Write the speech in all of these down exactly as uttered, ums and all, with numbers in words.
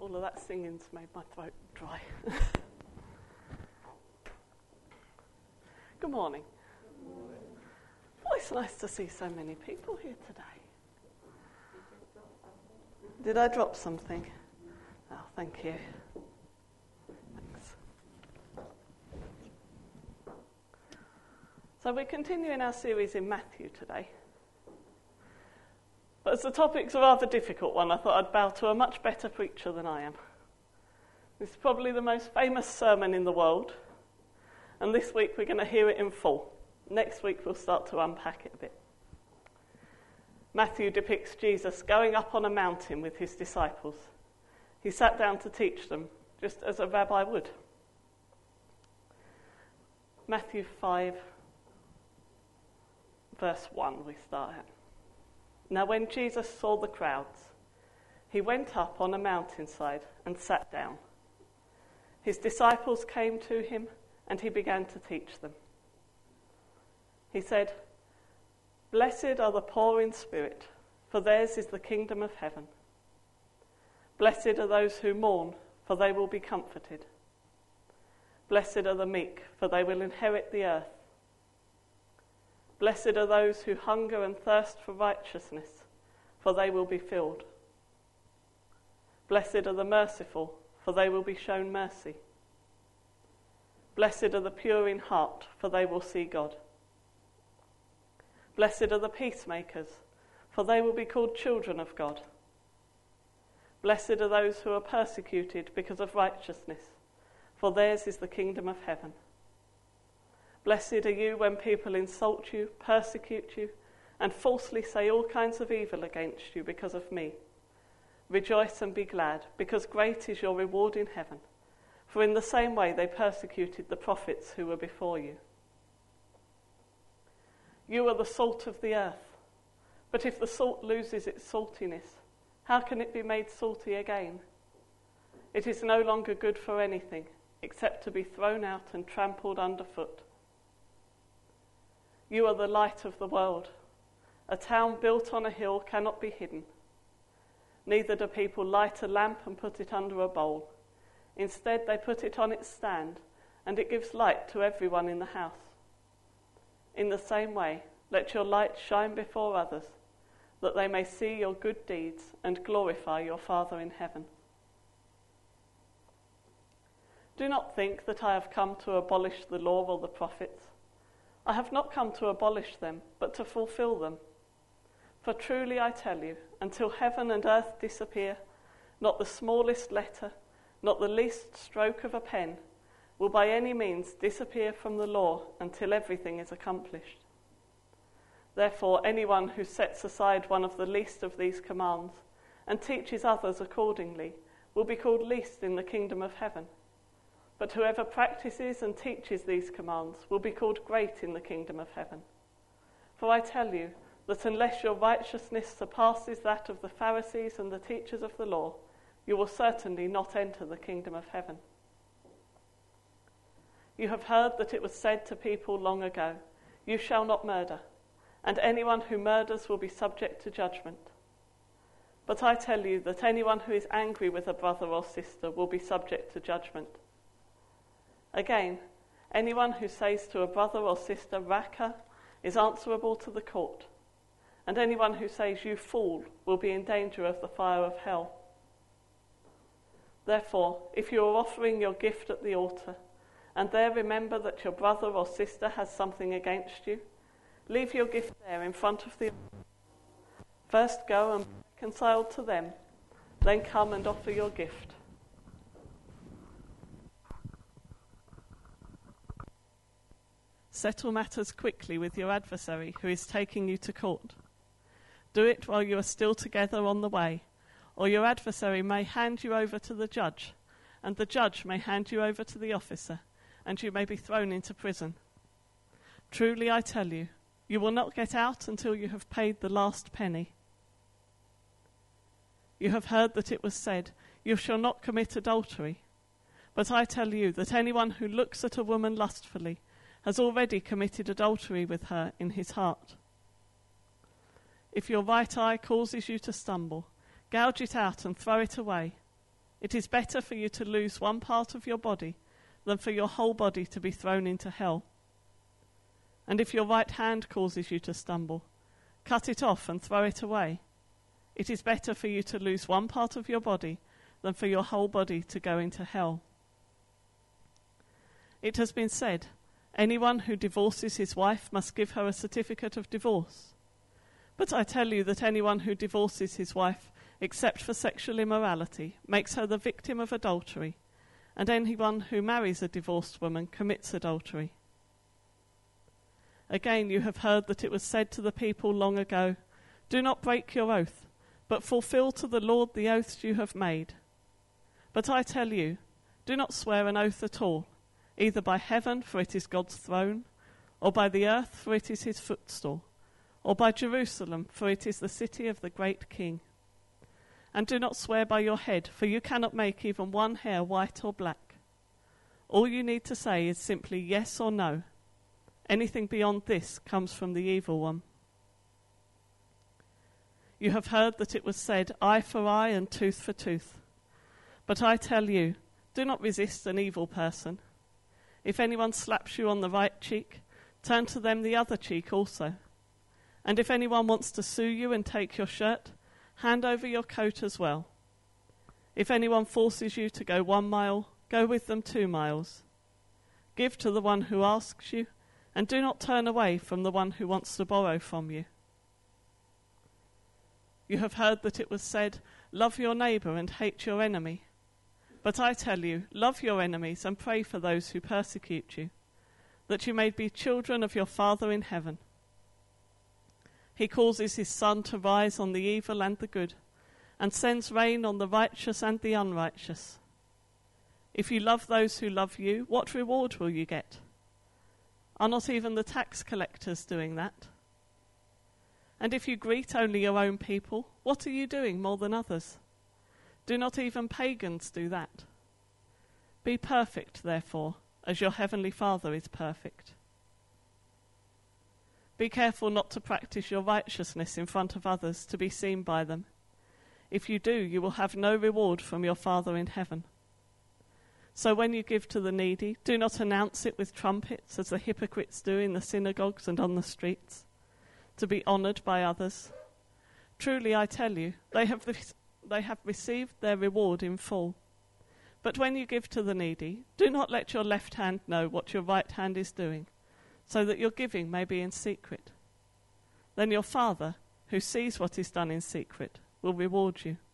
All of that singing's made my throat dry. Good morning. Good morning. Oh, it's nice to see so many people here today. Did I drop something? Oh, thank you. Thanks. So we're continuing our series in Matthew today. But as the topic's a rather difficult one, I thought I'd bow to a much better preacher than I am. This is probably the most famous sermon in the world, and this week we're going to hear it in full. Next week we'll start to unpack it a bit. Matthew depicts Jesus going up on a mountain with his disciples. He sat down to teach them, just as a rabbi would. Matthew five, verse one, we start at. Now when Jesus saw the crowds, he went up on a mountainside and sat down. His disciples came to him, and he began to teach them. He said, "Blessed are the poor in spirit, for theirs is the kingdom of heaven. Blessed are those who mourn, for they will be comforted. Blessed are the meek, for they will inherit the earth. Blessed are those who hunger and thirst for righteousness, for they will be filled. Blessed are the merciful, for they will be shown mercy. Blessed are the pure in heart, for they will see God. Blessed are the peacemakers, for they will be called children of God. Blessed are those who are persecuted because of righteousness, for theirs is the kingdom of heaven. Blessed are you when people insult you, persecute you, and falsely say all kinds of evil against you because of me. Rejoice and be glad, because great is your reward in heaven. For in the same way they persecuted the prophets who were before you. You are the salt of the earth, but if the salt loses its saltiness, how can it be made salty again? It is no longer good for anything, except to be thrown out and trampled underfoot. You are the light of the world. A town built on a hill cannot be hidden. Neither do people light a lamp and put it under a bowl. Instead, they put it on its stand, and it gives light to everyone in the house. In the same way, let your light shine before others, that they may see your good deeds and glorify your Father in heaven. Do not think that I have come to abolish the law or the prophets. I have not come to abolish them, but to fulfill them. For truly I tell you, until heaven and earth disappear, not the smallest letter, not the least stroke of a pen, will by any means disappear from the law until everything is accomplished. Therefore, anyone who sets aside one of the least of these commands and teaches others accordingly will be called least in the kingdom of heaven. But whoever practices and teaches these commands will be called great in the kingdom of heaven. For I tell you that unless your righteousness surpasses that of the Pharisees and the teachers of the law, you will certainly not enter the kingdom of heaven. You have heard that it was said to people long ago, 'You shall not murder, and anyone who murders will be subject to judgment.' But I tell you that anyone who is angry with a brother or sister will be subject to judgment. Again, anyone who says to a brother or sister, 'Raca,' is answerable to the court, and anyone who says, 'You fool,' will be in danger of the fire of hell. Therefore, if you are offering your gift at the altar, and there remember that your brother or sister has something against you, leave your gift there in front of the altar. First go and be reconciled to them, then come and offer your gift. Settle matters quickly with your adversary who is taking you to court. Do it while you are still together on the way, or your adversary may hand you over to the judge, and the judge may hand you over to the officer, and you may be thrown into prison. Truly I tell you, you will not get out until you have paid the last penny. You have heard that it was said, 'You shall not commit adultery.' But I tell you that anyone who looks at a woman lustfully has already committed adultery with her in his heart. If your right eye causes you to stumble, gouge it out and throw it away. It is better for you to lose one part of your body than for your whole body to be thrown into hell. And if your right hand causes you to stumble, cut it off and throw it away. It is better for you to lose one part of your body than for your whole body to go into hell. It has been said, anyone who divorces his wife must give her a certificate of divorce. But I tell you that anyone who divorces his wife, except for sexual immorality, makes her the victim of adultery, and anyone who marries a divorced woman commits adultery. Again, you have heard that it was said to the people long ago, do not break your oath, but fulfill to the Lord the oaths you have made. But I tell you, do not swear an oath at all, either by heaven, for it is God's throne, or by the earth, for it is his footstool, or by Jerusalem, for it is the city of the great King. And do not swear by your head, for you cannot make even one hair white or black. All you need to say is simply yes or no. Anything beyond this comes from the evil one. You have heard that it was said, eye for eye and tooth for tooth. But I tell you, do not resist an evil person. If anyone slaps you on the right cheek, turn to them the other cheek also. And if anyone wants to sue you and take your shirt, hand over your coat as well. If anyone forces you to go one mile, go with them two miles. Give to the one who asks you, and do not turn away from the one who wants to borrow from you. You have heard that it was said, love your neighbour and hate your enemy. But I tell you, love your enemies and pray for those who persecute you, that you may be children of your Father in heaven. He causes his sun to rise on the evil and the good, and sends rain on the righteous and the unrighteous. If you love those who love you, what reward will you get? Are not even the tax collectors doing that? And if you greet only your own people, what are you doing more than others? Do not even pagans do that? Be perfect, therefore, as your heavenly Father is perfect. Be careful not to practice your righteousness in front of others to be seen by them. If you do, you will have no reward from your Father in heaven. So when you give to the needy, do not announce it with trumpets, as the hypocrites do in the synagogues and on the streets, to be honoured by others. Truly I tell you, they have re- they have received their reward in full. But when you give to the needy, do not let your left hand know what your right hand is doing, so that your giving may be in secret. Then your Father, who sees what is done in secret, will reward you.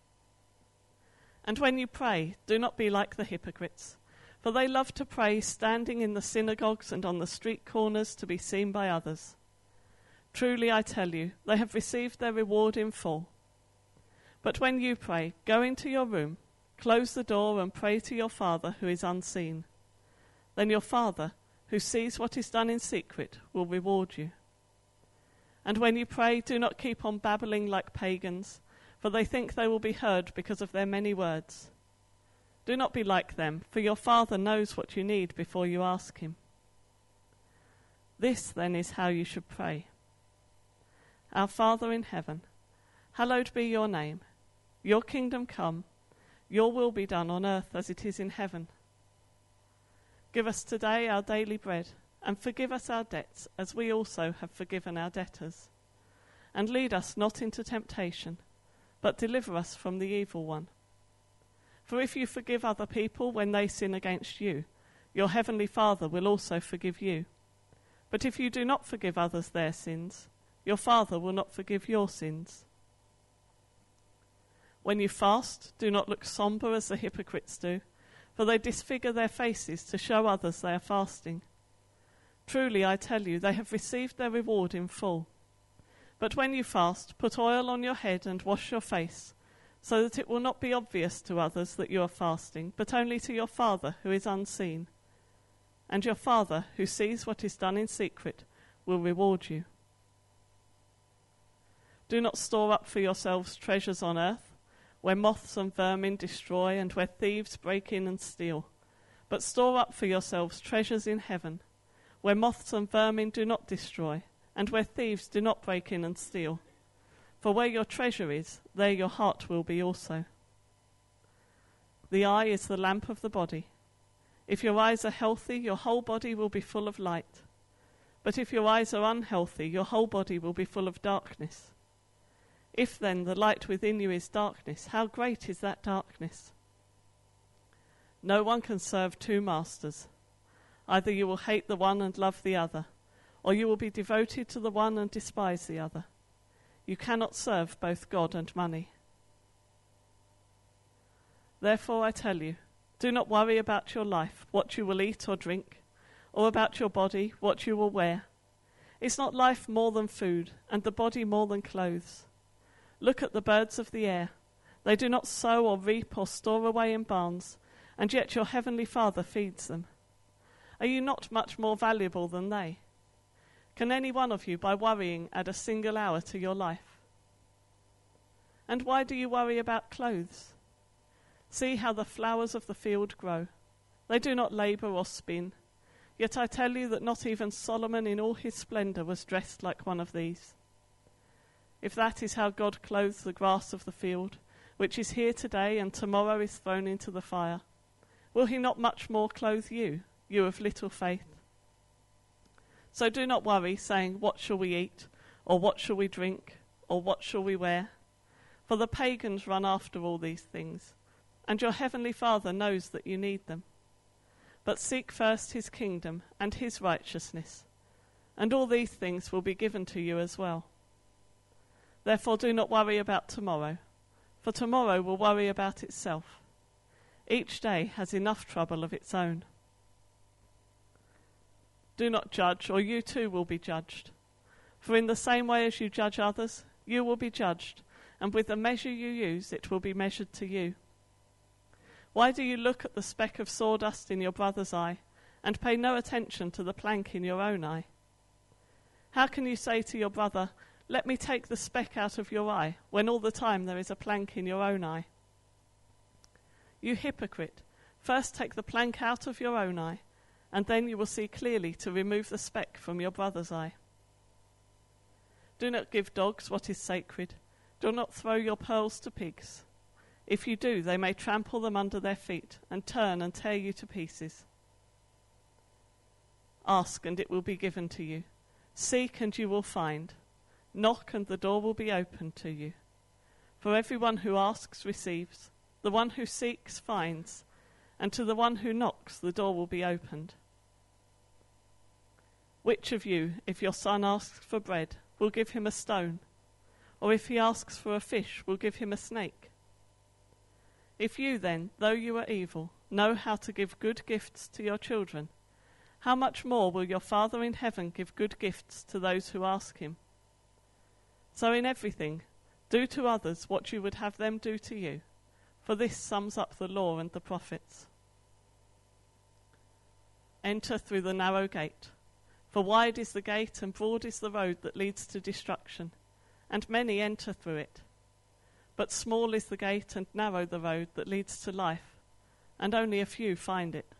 And when you pray, do not be like the hypocrites, for they love to pray standing in the synagogues and on the street corners to be seen by others. Truly I tell you, they have received their reward in full. But when you pray, go into your room, close the door and pray to your Father who is unseen. Then your Father, who sees what is done in secret, will reward you. And when you pray, do not keep on babbling like pagans, for they think they will be heard because of their many words. Do not be like them, for your Father knows what you need before you ask him. This, then, is how you should pray. Our Father in heaven, hallowed be your name. Your kingdom come, your will be done on earth as it is in heaven. Give us today our daily bread, and forgive us our debts, as we also have forgiven our debtors. And lead us not into temptation, but deliver us from the evil one. For if you forgive other people when they sin against you, your heavenly Father will also forgive you. But if you do not forgive others their sins, your Father will not forgive your sins. When you fast, do not look sombre as the hypocrites do, for they disfigure their faces to show others they are fasting. Truly, I tell you, they have received their reward in full. But when you fast, put oil on your head and wash your face, so that it will not be obvious to others that you are fasting, but only to your Father who is unseen. And your Father, who sees what is done in secret, will reward you. Do not store up for yourselves treasures on earth, where moths and vermin destroy and where thieves break in and steal. But store up for yourselves treasures in heaven, where moths and vermin do not destroy, and where thieves do not break in and steal. For where your treasure is, there your heart will be also. the eye is the lamp of the body. If your eyes are healthy, your whole body will be full of light. But if your eyes are unhealthy, your whole body will be full of darkness. If then the light within you is darkness, how great is that darkness? No one can serve two masters. Either you will hate the one and love the other, or you will be devoted to the one and despise the other. You cannot serve both God and money. Therefore I tell you, do not worry about your life, what you will eat or drink, or about your body, what you will wear. Is not life more than food, and the body more than clothes? Look at the birds of the air. They do not sow or reap or store away in barns, and yet your heavenly Father feeds them. Are you not much more valuable than they? Can any one of you, by worrying, add a single hour to your life? And why do you worry about clothes? See how the flowers of the field grow. They do not labor or spin. Yet I tell you that not even Solomon in all his splendor was dressed like one of these. If that is how God clothes the grass of the field, which is here today and tomorrow is thrown into the fire, will he not much more clothe you, you of little faith? So do not worry, saying, what shall we eat, or what shall we drink, or what shall we wear? For the pagans run after all these things, and your heavenly Father knows that you need them. But seek first his kingdom and his righteousness, and all these things will be given to you as well. Therefore do not worry about tomorrow, for tomorrow will worry about itself. Each day has enough trouble of its own. Do not judge, or you too will be judged. For in the same way as you judge others, you will be judged, and with the measure you use, it will be measured to you. Why do you look at the speck of sawdust in your brother's eye, and pay no attention to the plank in your own eye? How can you say to your brother, let me take the speck out of your eye, when all the time there is a plank in your own eye? You hypocrite, first take the plank out of your own eye, and then you will see clearly to remove the speck from your brother's eye. Do not give dogs what is sacred. Do not throw your pearls to pigs. If you do, they may trample them under their feet and turn and tear you to pieces. Ask, and it will be given to you. Seek, and you will find. Knock, and the door will be opened to you. For everyone who asks receives, the one who seeks finds, and to the one who knocks the door will be opened. Which of you, if your son asks for bread, will give him a stone? Or if he asks for a fish, will give him a snake? If you then, though you are evil, know how to give good gifts to your children, how much more will your Father in heaven give good gifts to those who ask him? So in everything, do to others what you would have them do to you, for this sums up the law and the prophets. Enter through the narrow gate, for wide is the gate and broad is the road that leads to destruction, and many enter through it. But small is the gate and narrow the road that leads to life, and only a few find it.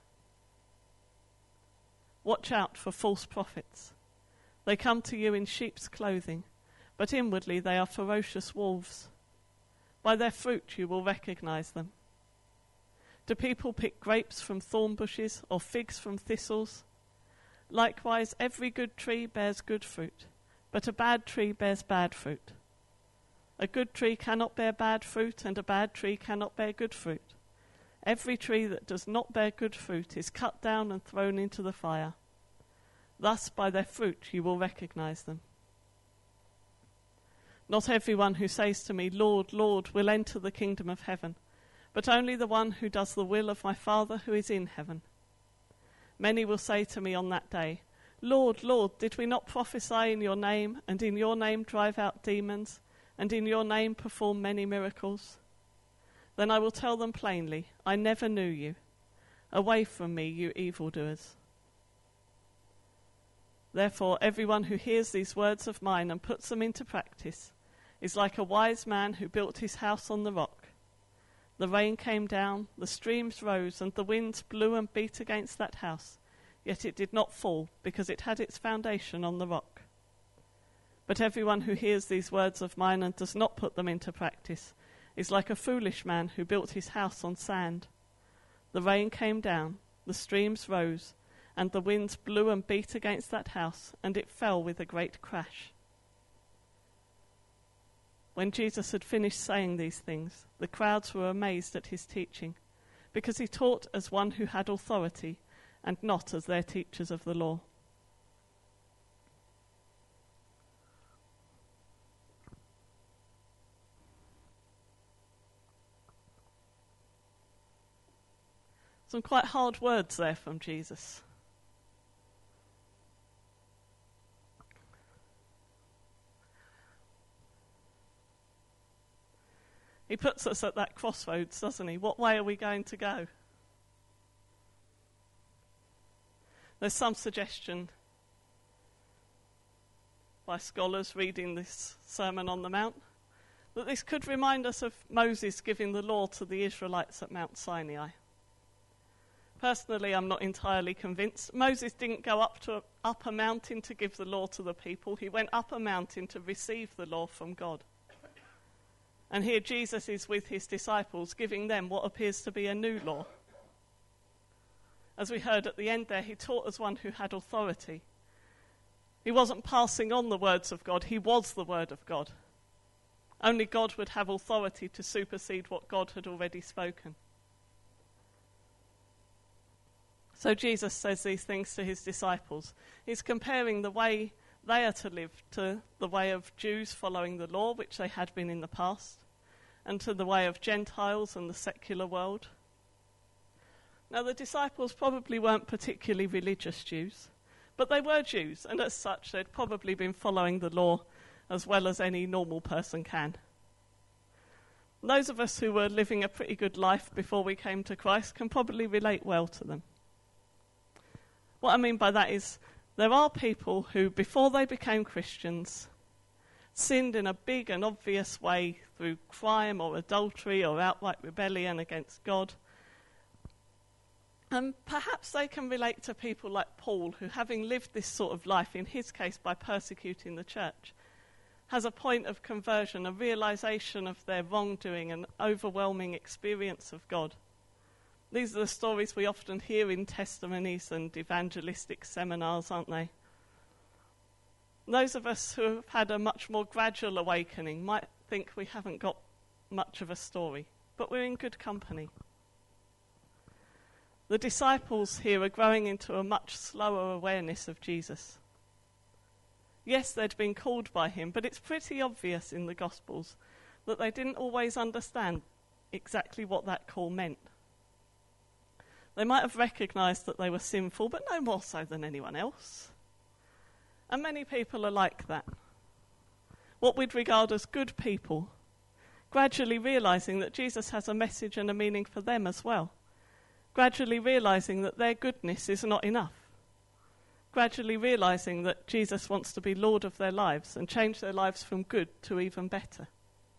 Watch out for false prophets. They come to you in sheep's clothing, but inwardly they are ferocious wolves. By their fruit you will recognize them. Do people pick grapes from thorn bushes or figs from thistles? Likewise, every good tree bears good fruit, but a bad tree bears bad fruit. A good tree cannot bear bad fruit, and a bad tree cannot bear good fruit. Every tree that does not bear good fruit is cut down and thrown into the fire. Thus by their fruit you will recognize them. Not everyone who says to me, Lord, Lord, will enter the kingdom of heaven, but only the one who does the will of my Father who is in heaven. Many will say to me on that day, Lord, Lord, did we not prophesy in your name, and in your name drive out demons, and in your name perform many miracles? Then I will tell them plainly, I never knew you. Away from me, you evildoers. Therefore, everyone who hears these words of mine and puts them into practice is like a wise man who built his house on the rock. The rain came down, the streams rose, and the winds blew and beat against that house, yet it did not fall, because it had its foundation on the rock. But everyone who hears these words of mine and does not put them into practice is like a foolish man who built his house on sand. The rain came down, the streams rose, and the winds blew and beat against that house, and it fell with a great crash. When Jesus had finished saying these things, the crowds were amazed at his teaching, because he taught as one who had authority, and not as their teachers of the law. Some quite hard words there from Jesus. He puts us at that crossroads, doesn't he? What way are we going to go? There's some suggestion by scholars reading this Sermon on the Mount that this could remind us of Moses giving the law to the Israelites at Mount Sinai. Personally, I'm not entirely convinced. Moses didn't go up to a, up a mountain to give the law to the people. He went up a mountain to receive the law from God. And here Jesus is with his disciples, giving them what appears to be a new law. As we heard at the end there, he taught as one who had authority. He wasn't passing on the words of God, he was the word of God. Only God would have authority to supersede what God had already spoken. So Jesus says these things to his disciples. He's comparing the way they are to live to the way of Jews following the law, which they had been in the past, and to the way of Gentiles and the secular world. Now, the disciples probably weren't particularly religious Jews, but they were Jews, and as such they'd probably been following the law as well as any normal person can. Those of us who were living a pretty good life before we came to Christ can probably relate well to them. What I mean by that is there are people who, before they became Christians, sinned in a big and obvious way through crime or adultery or outright rebellion against God. And perhaps they can relate to people like Paul, who, having lived this sort of life, in his case by persecuting the church, has a point of conversion, a realization of their wrongdoing, an overwhelming experience of God. These are the stories we often hear in testimonies and evangelistic seminars, aren't they? Those of us who have had a much more gradual awakening might think we haven't got much of a story, but we're in good company. The disciples here are growing into a much slower awareness of Jesus. Yes, they'd been called by him, but it's pretty obvious in the Gospels that they didn't always understand exactly what that call meant. They might have recognised that they were sinful, but no more so than anyone else. And many people are like that. What we'd regard as good people, gradually realising that Jesus has a message and a meaning for them as well. Gradually realising that their goodness is not enough. Gradually realising that Jesus wants to be Lord of their lives and change their lives from good to even better.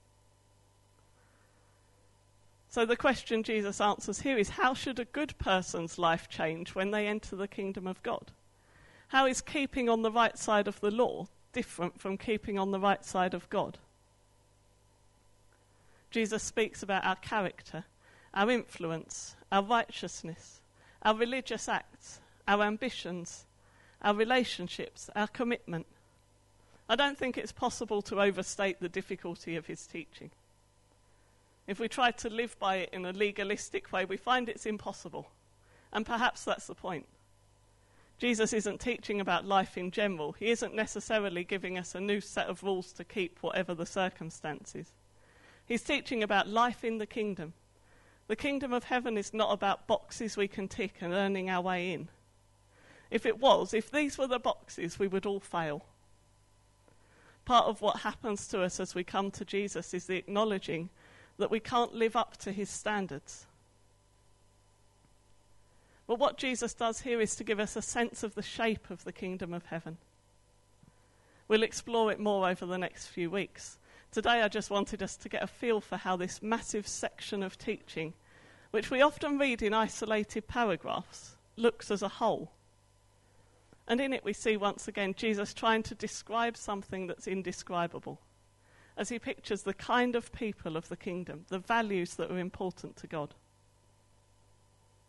So the question Jesus answers here is, how should a good person's life change when they enter the kingdom of God? How is keeping on the right side of the law different from keeping on the right side of God? Jesus speaks about our character, our influence, our righteousness, our religious acts, our ambitions, our relationships, our commitment. I don't think it's possible to overstate the difficulty of his teaching. If we try to live by it in a legalistic way, we find it's impossible. And perhaps that's the point. Jesus isn't teaching about life in general. He isn't necessarily giving us a new set of rules to keep whatever the circumstances. He's teaching about life in the kingdom. The kingdom of heaven is not about boxes we can tick and earning our way in. If it was, if these were the boxes, we would all fail. Part of what happens to us as we come to Jesus is the acknowledging that we can't live up to his standards. But what Jesus does here is to give us a sense of the shape of the kingdom of heaven. We'll explore it more over the next few weeks. Today I just wanted us to get a feel for how this massive section of teaching, which we often read in isolated paragraphs, looks as a whole. And in it we see once again Jesus trying to describe something that's indescribable, as he pictures the kind of people of the kingdom, the values that are important to God.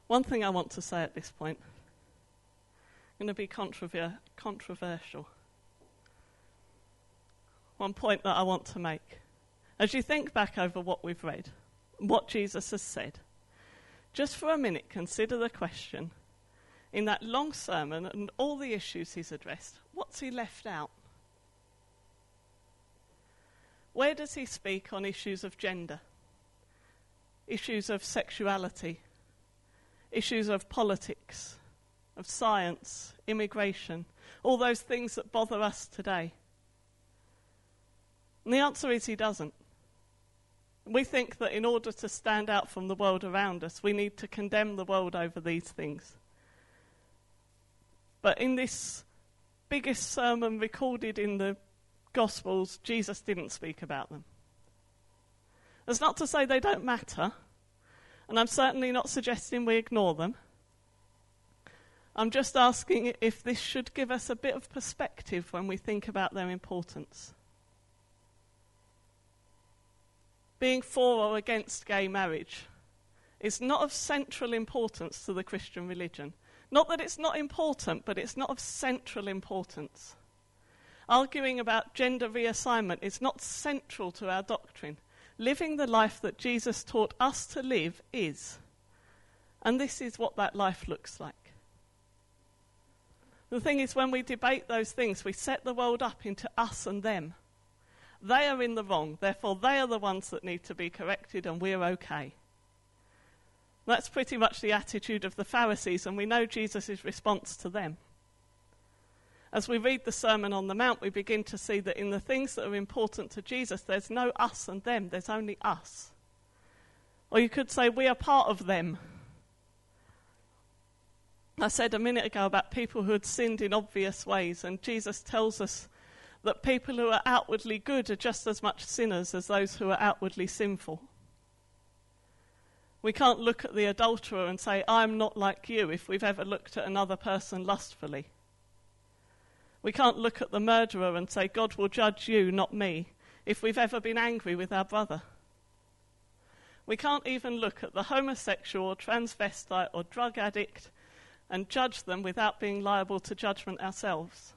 One thing I want to say at this point, I'm going to be controver- controversial. One point that I want to make. As you think back over what we've read, what Jesus has said, just for a minute consider the question, in that long sermon and all the issues he's addressed, what's he left out? Where does he speak on issues of gender, issues of sexuality, issues of politics, of science, immigration, all those things that bother us today? And the answer is he doesn't. We think that in order to stand out from the world around us, we need to condemn the world over these things. But in this biggest sermon recorded in the Gospels, Jesus didn't speak about them. That's not to say they don't matter, and I'm certainly not suggesting we ignore them. I'm just asking if this should give us a bit of perspective when we think about their importance. Being for or against gay marriage is not of central importance to the Christian religion. Not that it's not important, but it's not of central importance. Arguing about gender reassignment is not central to our doctrine. Living the life that Jesus taught us to live is. And this is what that life looks like. The thing is, when we debate those things, we set the world up into us and them. They are in the wrong, therefore they are the ones that need to be corrected and we're okay. That's pretty much the attitude of the Pharisees, and we know Jesus' response to them. As we read the Sermon on the Mount, we begin to see that in the things that are important to Jesus, there's no us and them, there's only us. Or you could say we are part of them. I said a minute ago about people who had sinned in obvious ways, and Jesus tells us that people who are outwardly good are just as much sinners as those who are outwardly sinful. We can't look at the adulterer and say, I'm not like you, if we've ever looked at another person lustfully. We can't look at the murderer and say, God will judge you, not me, if we've ever been angry with our brother. We can't even look at the homosexual or transvestite or drug addict and judge them without being liable to judgment ourselves.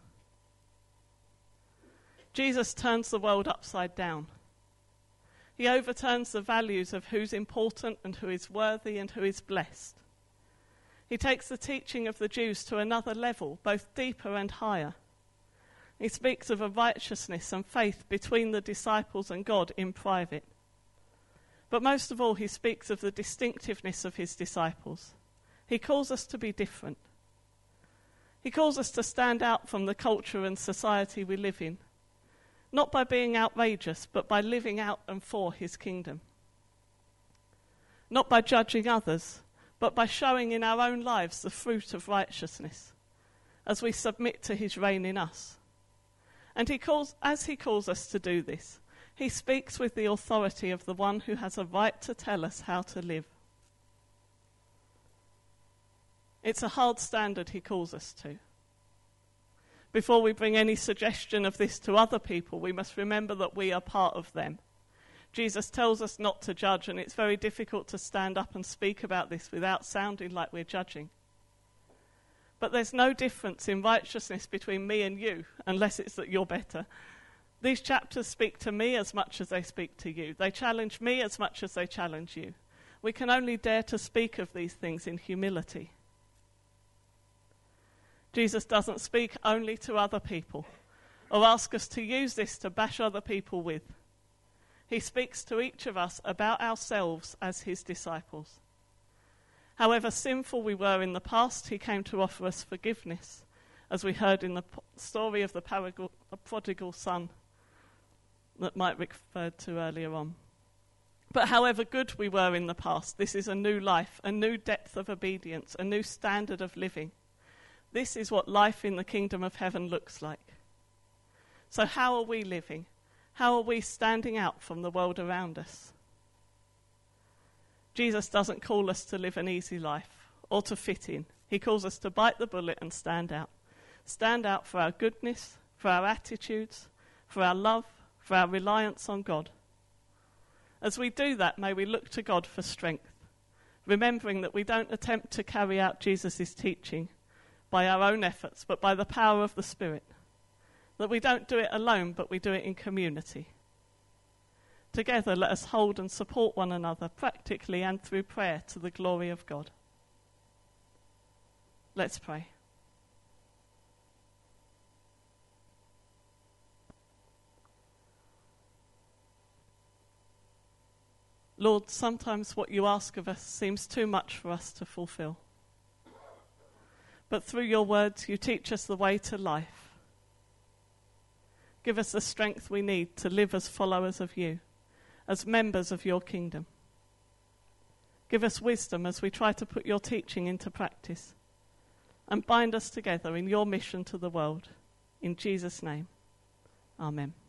Jesus turns the world upside down. He overturns the values of who's important and who is worthy and who is blessed. He takes the teaching of the Jews to another level, both deeper and higher. He speaks of a righteousness and faith between the disciples and God in private. But most of all, he speaks of the distinctiveness of his disciples. He calls us to be different. He calls us to stand out from the culture and society we live in. Not by being outrageous, but by living out and for his kingdom. Not by judging others, but by showing in our own lives the fruit of righteousness, as we submit to his reign in us. And he calls, as he calls us to do this, he speaks with the authority of the one who has a right to tell us how to live. It's a hard standard he calls us to. Before we bring any suggestion of this to other people, we must remember that we are part of them. Jesus tells us not to judge, and it's very difficult to stand up and speak about this without sounding like we're judging. But there's no difference in righteousness between me and you, unless it's that you're better. These chapters speak to me as much as they speak to you. They challenge me as much as they challenge you. We can only dare to speak of these things in humility. Jesus doesn't speak only to other people or ask us to use this to bash other people with. He speaks to each of us about ourselves as his disciples. However sinful we were in the past, he came to offer us forgiveness, as we heard in the story of the prodigal, prodigal son that Mike referred to earlier on. But however good we were in the past, this is a new life, a new depth of obedience, a new standard of living. This is what life in the kingdom of heaven looks like. So how are we living? How are we standing out from the world around us? Jesus doesn't call us to live an easy life or to fit in. He calls us to bite the bullet and stand out. Stand out for our goodness, for our attitudes, for our love, for our reliance on God. As we do that, may we look to God for strength, remembering that we don't attempt to carry out Jesus' teaching by our own efforts, but by the power of the Spirit. That we don't do it alone, but we do it in community. Together, let us hold and support one another practically and through prayer to the glory of God. Let's pray. Lord, sometimes what you ask of us seems too much for us to fulfill. But through your words, you teach us the way to life. Give us the strength we need to live as followers of you, as members of your kingdom. Give us wisdom as we try to put your teaching into practice, and bind us together in your mission to the world. In Jesus' name, amen.